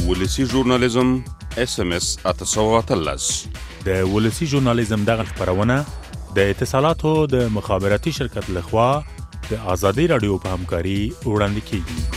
ولسی ژورنالیزم SMS 813 د ولسی ژورنالیزم دغه خبرونه د اتصالاتو د مخابراتي شرکت لخوا د آزادی رادیو په همکاري وړاندې کیږي.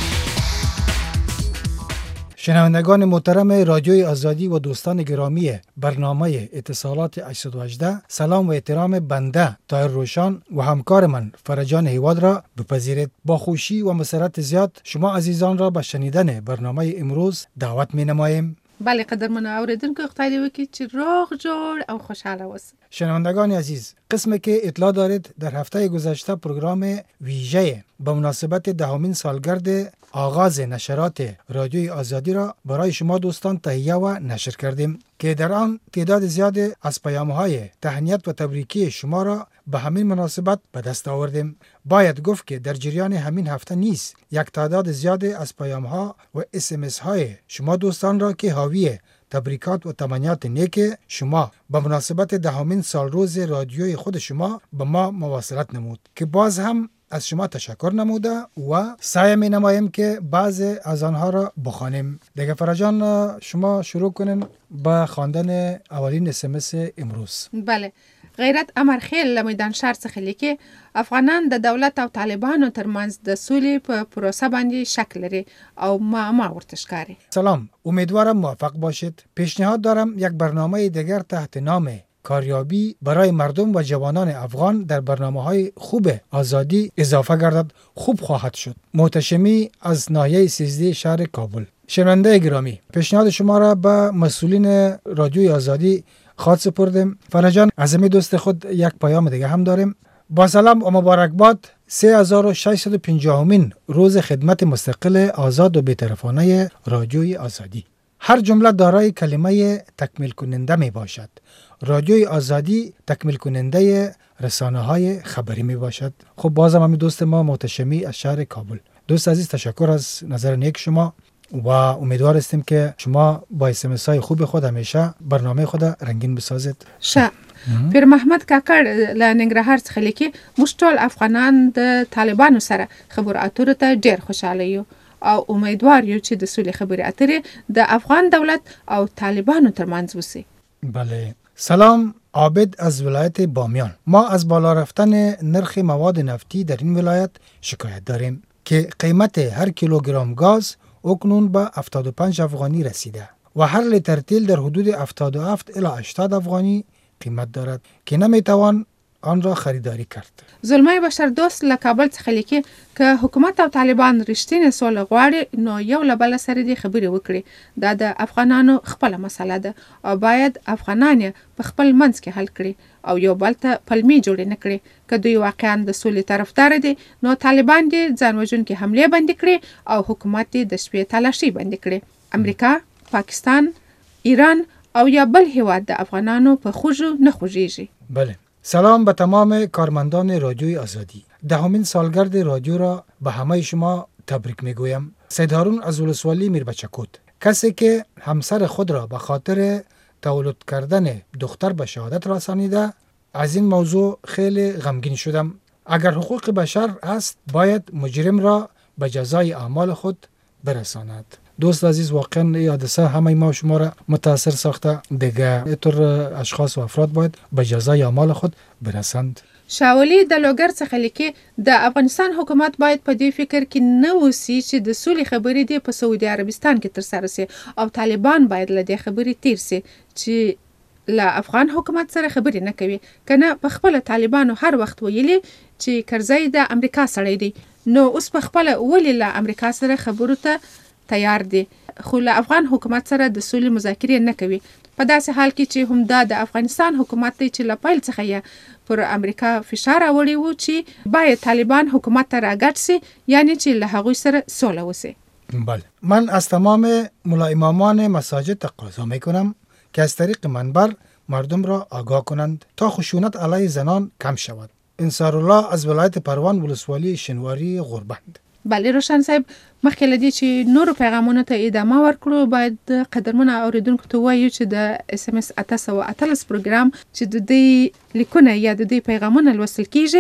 شنوندگان محترم رادیوی آزادی و دوستان گرامی برنامه اتصالات 818، سلام و احترام بنده طاهر روشان و همکار من فرجان هیواد را بپذیرید. با خوشی و مسرت زیاد شما عزیزان را به شنیدن برنامه امروز دعوت می نماییم. بله قدرمن اوریدونکو خدای دې وکړي چې روغ جوړ او خوشحاله اوسئ. شنوندگان عزیز، قسمی که اطلاع دارید در هفته گذشته پروگرام ویژه به مناسبت دهمین سالگرد آغاز نشرات رادیوی آزادی را برای شما دوستان تهیه و نشر کردیم که در آن تعداد زیاد از پیام‌های تهنیت و تبریکی شما را به همین مناسبت به دست آوردیم. باید گفت که در جریان همین هفته نیز یک تعداد زیاد از پیام‌ها و SMS های شما دوستان را که حاوی تبریکات و تمنیات نیک شما به مناسبت دهمین سال روز رادیوی خود شما به ما مواصلت نمود که باز هم از شما تشکر نموده و سعی می نماییم که بعض از آنها را بخوانیم. دیگه فرجان شما شروع کنین با خواندن اولین SMS امروز. بله، غیرت امرخیل له میدان شهر څخه لیکي افغانان د دولت او طالبانو ترمنځ د سولې په پروسه باندې شک لري او معما ورته ښکاري. سلام، امیدوارم موفق باشید. پیشنهاد دارم یک برنامه دیگر تحت نام کاریابی برای مردم و جوانان افغان در برنامه‌های خوب آزادی اضافه گردد خوب خواهد شد. محتشمی از ناحیه 13 شهر کابل. شنونده گرامی، پیشنهاد شما را به مسئولین رادیوی آزادی خواهد سپردیم. فرجان، از همین دوست خود یک پیام دیگه هم داریم. با سلام و مبارکباد 3650مین روز خدمت مستقل آزاد و بی‌طرفانه رادیوی آزادی. هر جمله دارای کلمه تکمیل کننده می باشد. رادیوی آزادی تکمیل کننده رسانه های خبری می باشد. خب بازم همین دوست ما محتشمی از شهر کابل. دوست عزیز، تشکر از نظر نیک شما و امیدوار هستیم که شما با SMS های خوب خود همیشه برنامه خود رنگین بسازید. پیر محمد کاکړ له ننګرهار څخه لیکي موږ ټول افغانان د طالبانو سره خبرو اترو ته ډیر خوشاله یو او امیدوار یو چې د سولې خبرې اترې د افغان دولت او طالبانو ترمنځ وشي. بله، سلام، عابد از ولایت بامیان. ما از بالا رفتن نرخ مواد نفتی در این ولایت شکایت داریم که قیمت هر کیلوگرم گاز اکنون به 75 افغانی رسیده و هر لیتر تیل در حدود 77 الی 80 افغانی قیمت دارد که نمیتوان آن را خریداری کرد. زلمه بشر دوست له کابل څخه لیکي که حکومت او طالبان رښتینې سوله غواړي نو یو له بل سره دې خبرې وکړي. دا د افغانانو خپله مسله ده او باید افغانان په خپل منځ کې حل کړي او یو بل ته پلمې جوړې نه کړي. که دوی واقعا د سولې طرفدار دي نو طالبان دې ځان وژونکي حملې بندې کړي او حکومت دې د شپې تلاشي بندې کړي. امریکا، پاکستان، ایران او یا بل هیواد د افغانانو په خوږو نه خوږیږي. بله، سلام به تمام کارمندان رادیوی آزادی. دهمین سالگرد رادیو را به همه شما تبریک میگویم. سید هارون از ولسوالی میربچکوت، کسی که همسر خود را به خاطر تولد کردن دختر به شهادت رسانیده، از این موضوع خیلی غمگین شدم. اگر حقوق بشر است باید مجرم را به جزای اعمال خود برساند. دوست عزیز، واقعا این حادثه همه ما و شما را متاثر ساخته. دیگه اینطور اشخاص و افراد باید به جزای اعمال خود برسند. شاولی د لوګر څخه لیکي د افغانستان حکومت باید په دې فکر کې نه اوسي چې د سولې خبرې دې په سعودي عربستان کې ترسره سي او طالبان باید له دې خبرې تیر سي چې له افغان حکومت سره خبرې نه کوي. کنه په خپل طالبانو هر وخت ویلي چې کرزی د امریکا سړی دی نو اوس په خپل ولې له امریکا سره خبرو ته تیار دي خو له افغان حکومت سره د سولې مذاکرې نه کوي. په داسې حال کې چې هم د افغانستان حکومت دی چې له پیل څخه یې پر امریکا فشار راوړی و چې باید طالبان حکومت ته راګډ سي، یعنی چې له هغوی سره سوله وسي. بله، من از تمام ملا امامان مساجد تقاضا میکنم که از طریق منبر مردم را آگاه کنند تا خشونت علیه زنان کم شود. انصار الله از ولایت پروان ولسوالی شنواری غربند. بله روشن صاحب، مخکې له دې چې نورو پیغامونو ته ادامه ورکړو باید قدرمنو اوریدونکو ته وایو چې د SMS 813 پروګرام چې د دې لیکونه یا د دې پیغامونه لوستل کیږي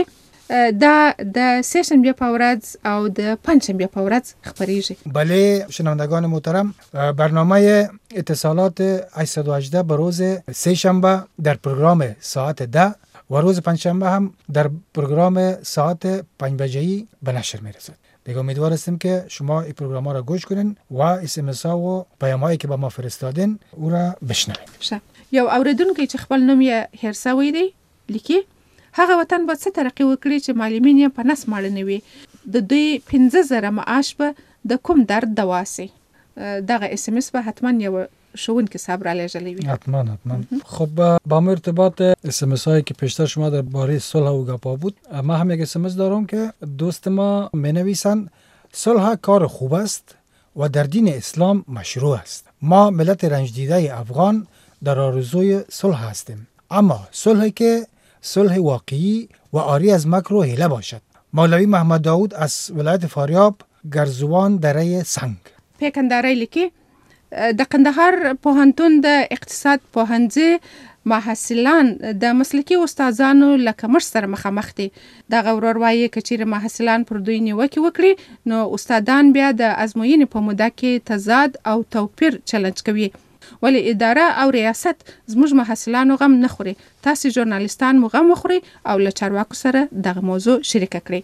دا د سهشنبه په ورځ او د پنجشنبه په ورځ خبریږي. بله شنوندگان محترم، برنامه اتصالات 818 به روز سهشنبه در پروگرام ساعت 10 و روز پنجشنبه هم در پروگرام ساعت 5 بجه‌ای به نشر میرسد. دیگه امیدوار هستیم که شما این پروگرام ها را گوش کنین و SMS ها و پیام هایی که با ما فرستادین او را بشنوین. یو اوریدونکو چې خپل نوم یې هیر سوی دی لیکي، هغه وطن به څه ترقی وکړي چې معلمین یې په نس ماړه نه وي، د دوی 15,000 معاش به د کوم درد دوا سي. دغه SMS به حتما یو شوونکی صاحب را لیږلی وي. حتما. خب با ارتباط SMS هایی که پیشتر شما درباره صلح و گپا بود، ما هم یک SMS دارم که دوست ما مینویسند صلح کار خوب است و در دین اسلام مشروع است. ما ملت رنج دیده افغان در آرزوی صلح هستیم، اما صلحی که صلح واقعی و عاری از مکر و حیله باشد. مولوی محمد داود از ولایت فاریاب، گرزوان دره سنگ. پیکنداری لیکي د قندهار پوهنتون د اقتصاد پوهنځي محصلان د مسلکي استادانو لکه مش سره مخامخ دي. دغه ورور وایي که چیرې محصلان پر دوی نیوکې وکړي نو استادان بیا د ازموینې په موده کې تضاد او توپیر چلنج کوي. ولی اداره او ریاست زموږ محصلانو غم نه خوري. تاسو ژورنالیستان مو غم وخوري او له چارواکو سره دغه موضوع شریکه کړئ.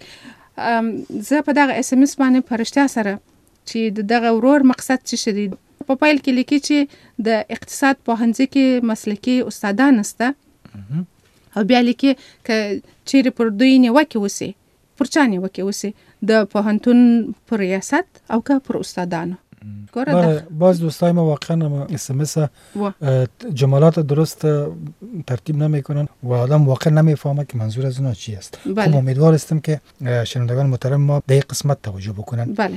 زه په دغه SMS باندې پرشتیا سره چې دغه ورور مقصد څه شدي په پایل کې لیکي چې د اقتصاد پوهنځي کې مسلکي استادان نشته او بیا لیکي که چیرې پر دوی نیوکې وسي، پر چا نیوکې وسي، د پوهنتون پر ریاست او که پر استادانو. باز دوستای ما واقعا SMS جملات درست ترتیب نمیکنن و آدم واقعا نمیفهمه که منظور از اونها چی است. خب امیدوار هستم که شنوندگان محترم ما به این قسمت توجه بکنن. بله.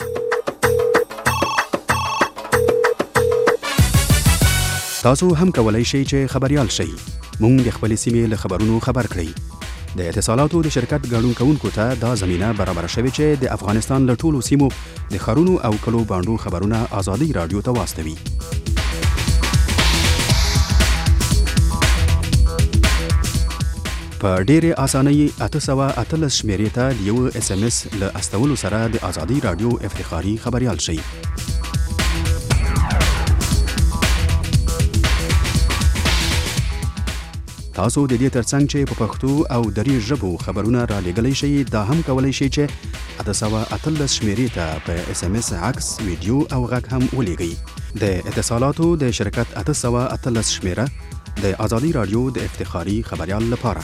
تاسو هم کولای شئ چې خبريال شئ. مونږ د خپل سیمې له خبرونو خبر کړئ. د اتصالاتو د شرکت ګډون کوونکو ته دا زمينه برابر شوې چې د افغانستان له ټولو سیمو د خارونو او کلو باندو خبرونه آزادي رادیو ته واستوي. په ډېرې اسانۍ 818 شمیرې ته د یو SMS له استولو سره د آزادي رادیو افتخاري خبريال شئ. تاسو د دې ترڅنګ چې په پښتو او دري ژبو خبرونه را لېږلی شئ، دا هم کولی شئ چې 818 شمیرې ته په SMS عکس، ویډیو او غږ هم ولېږئ. د اتصالاتو د شرکت 818 شمیره د آزادي رادیو د افتخاري خبريال لپاره.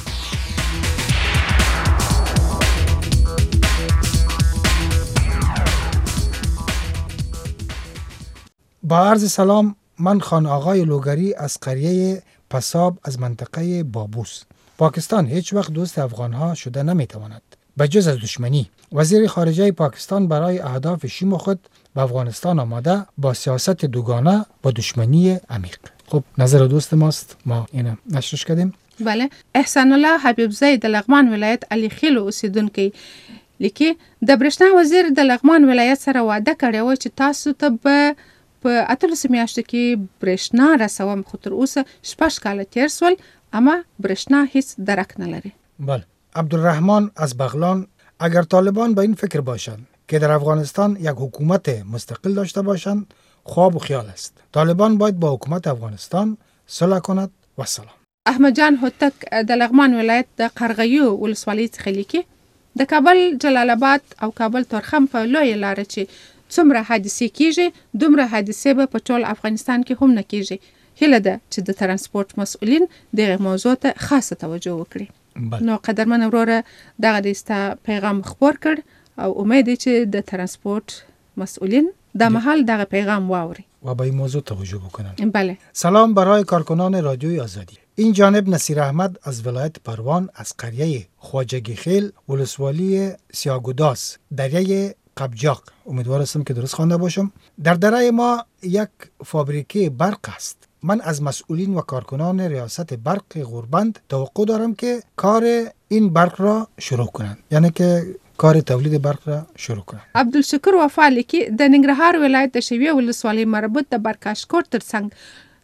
با عرض سلام، من خان آقای لوگری از قریه پساب از منطقه بابوس. پاکستان هیچ وقت دوست افغانها شده نمیتواند به جز از دشمنی. وزیر خارجه پاکستان برای اهداف شیم خود به افغانستان آمده با سیاست دوگانه با دشمنی عمیق. خب نظر دوست ماست، ما اینو نشرش کردیم. بله. احسان الله حبیبزی د لغمان ولایت علی خیل اوسیدونکي لیکي د برېښنا وزیر د لغمان ولایت سره وعده کړې و چې تاسو ته به په 18 میاشتو کې برېښنا رسوم، خو تر اوسه 6 کاله تیر سول اما برېښنا هیڅ درک نه لري. بله. عبدالرحمن از بغلان: اگر طالبان به این فکر باشند که در افغانستان یک حکومت مستقل داشته باشند، خواب و خیال است. طالبان باید با حکومت افغانستان صلح کند و سلام. احمد جان هوتک د لغمان ولایت د قرغیو ولسوالۍ څخه لیکي د کابل جلال آباد او کابل تورخم په لوی لار چې څومره حادثې کیږي دومره حادثې به په ټول افغانستان کې هم نه کیږي. هیله ده چې د ترانسپورت مسؤلین دغه موضوع ته خاصه توجه وکړي. نو قدرمن وروره دغه دستا پیغام خبر کړ او امید دی چې د ترانسپورت مسئولین در محل دغه پیغام واوري و به این موضوع توجه بکنن. بله. سلام برای کارکنان رادیوی آزادی. این جانب نصیر احمد از ولایت پروان از قریه خواجگی خیل ولسوالی سیاگوداس دریای قبجاق. امیدوار هستم که درست خوانده باشم. در دره ما یک فابریکه برق است. من از مسئولین و کارکنان ریاست برق غوربند توقع دارم که کار این برق را شروع کنند، یعنی که کار تولید برق را شروع کنند. عبدالشکر وفا لیکي د ننګرهار ولایت د شویه ولسوالۍ مربوط د برکاشکور ترڅنګ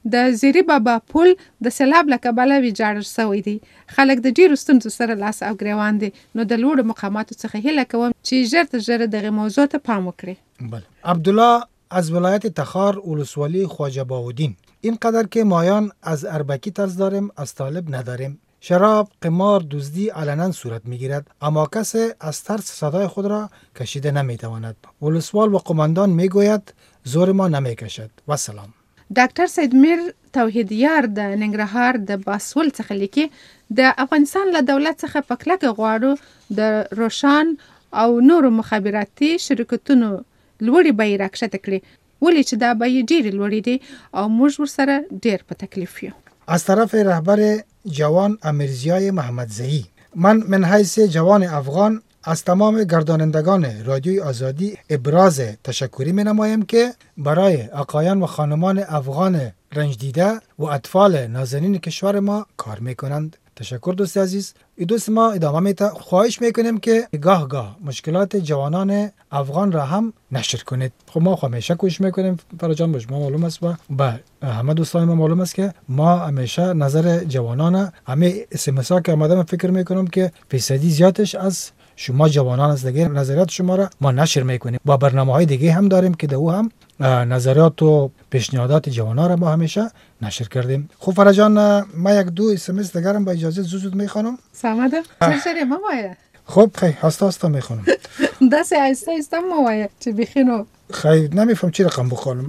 د زیری بابا پل د سیلاب له کبله ویجاړ شوی دی. خلک د ډیرو ستونزو سره لاس او ګریوان دي. نو د لوړو مقاماتو څخه هیله کوم چې ژر تر ژره دغه موضوع ته پام وکړي. بله. عبدالله از ولایت تخار ولسوالی خواجه باودین: اینقدر که مایان از اربکی طرز داریم از طالب نداریم. شراب، قمار، دزدی علنا صورت میگیرد اما کسی از ترس صدای خود را کشیده نمیتواند. ولسوال و قماندان میگوید زور ما نمیکشد. و سلام. ډاکټر سیدمیر توحیدیار د ننګرهار د باسول څخه لیکي د افغانستان له دولت څخه په کلکه غواړو د روشان او نورو مخابراتي شرکتونو لوړې بیې راکښته کړي، ولې چې دا بیې ډېرې لوړې دي او موږ ورسره ډېر په تکلیف یو. از طرف رهبر جوان امیرزیای محمدزئی: من حیث جوان افغان از تمام گردانندگان رادیوی آزادی ابراز تشکری می نمایم که برای آقایان و خانمان افغان رنج دیده و اطفال نازنین کشور ما کار می کنند. تشکر دوست عزیز. دوست ما ادامه میده. خواهش میکنیم که گاه مشکلات جوانان افغان را هم نشر کنید. خب ما همیشه کوشش میکنیم فراجان باش، ما معلوم است و همه دوستان ما معلوم است که ما همیشه نظر جوانان همه اسمسا که آمدم فکر میکنم که فیصدی زیادش از شما جوانان است دیگه. نظریات شما را ما نشر میکنیم. با برنامه‌های دیگه هم داریم که دو هم نظریات و پیشنهادات جوانان را ما همیشه نشر کردیم. خب فرجان ما یک دو اسمس دیگرم با اجازه زود میخوانم. سامده چرا ما وایه؟ خب خیلی هستا میخوانم. دست آیسته ما وایه چه بخینو. خیلی نمیفهم چی رقم بخوانم.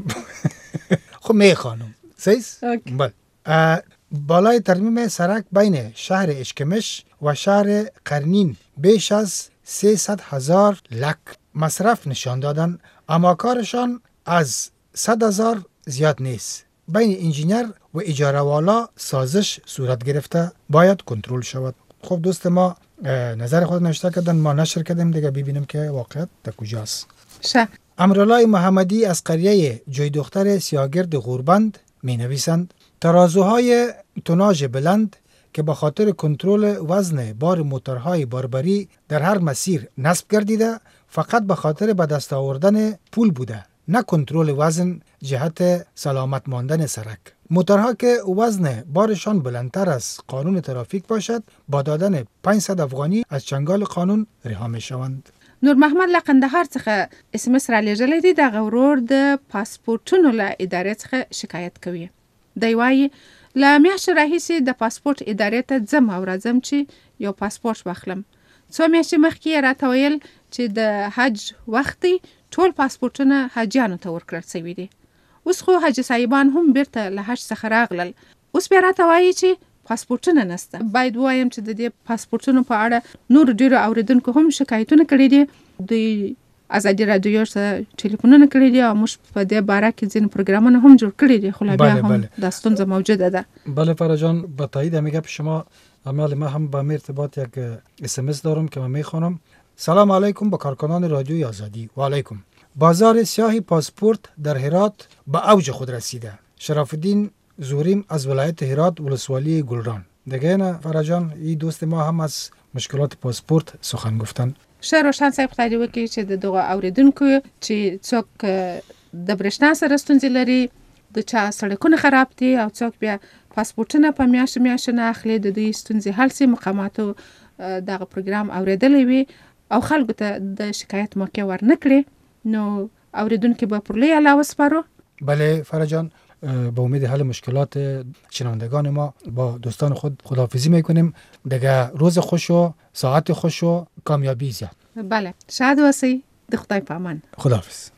خب میخوانم. سیس؟ بله. بالای ترمیم سرک بین شهر اشکمش و شهر قرنین بیش از 300,000 لک مصرف نشان دادن، اما کارشان از 100,000 زیاد نیست. بین انجینیر و اجاره والا سازش صورت گرفته، باید کنترل شود. خب دوست ما نظر خود نوشته کردن، ما نشر کردیم دیگه، ببینیم که واقعیت در کجاست. امرالله محمدی از قریه جوی دختر سیاگرد غوربند می نویسند: ترازوهای توناژ بلند که به خاطر کنترل وزن بار موتورهای باربری در هر مسیر نصب گردیده فقط به خاطر به دست آوردن پول بوده، نه کنترل وزن جهت سلامت ماندن سرک. موتورها که وزن بارشان بلندتر از قانون ترافیک باشد با دادن 500 افغانی از چنگال قانون رها می شوند. نور محمد له قندهار څخه اسمس را لېږلی دی. دغه ورور د پاسپورټونو له ادارې څخه شکایت کوي. دی وایي له میاشتې راهیسې د پاسپورټ ادارې ته ځم او راځم چې یو پاسپورټ واخلم. څو میاشتې مخکې یې راته ویل چې د حج وخت دی، ټول پاسپورټونه حاجیانو ته ورکړل شوي دي. اوس خو حاجي صاحبان هم بیرته له حج څخه راغلل. اوس بیا راته وایي چې پاسپورټونه نشته. باید وایم چې د دې پاسپورټونو په اړه نور ډیرو اوریدونکو هم شکایتونه کړي دي. دوی ازادي رادیو سره ټلیفونونه کړي دي او موږ په دې باره کې ځینې پروګرامونه هم جوړ کړي دي، خو لا بیا هم دا ستونزه موجوده ده. بله فرجان، با تایید میگه شما عمل ما هم با ارتباط یک اسمس دارم که من میخوانم. سلام علیکم به کارکنان رادیوی آزادی. و علیکم. بازار سیاه پاسپورت در هرات به اوج خود رسیده. شرف الدین زوریم از ولایت هرات ولسوالی گلران. دیگه نه فرجان، این دوست ما هم از مشکلات پاسپورت سخن گفتن. ښه روشن صاحب خدای دې وکړي چې د دغو اوریدونکو چې څوک د برېښنا سره ستونزې لري، د چا سړکونه خراب دي او څوک بیا پاسپورټونه په میاشتو نه اخلي، د دوی ستونزې حل سي. مقاماتو دغه پروګرام اوریدلی وي او خلکو ته د شکایت موقع ورنه کړي، نو اوریدونکي به پر لوی علاوه سپارو. بله فرجان، با امید حل مشکلات شنوندگان ما با دوستان خود خداحافظی میکنیم. دیگه روز خوش و ساعت خوش و کامیابی زیاد. بله، شاد باشی. د خدای په امان. خداحافظ.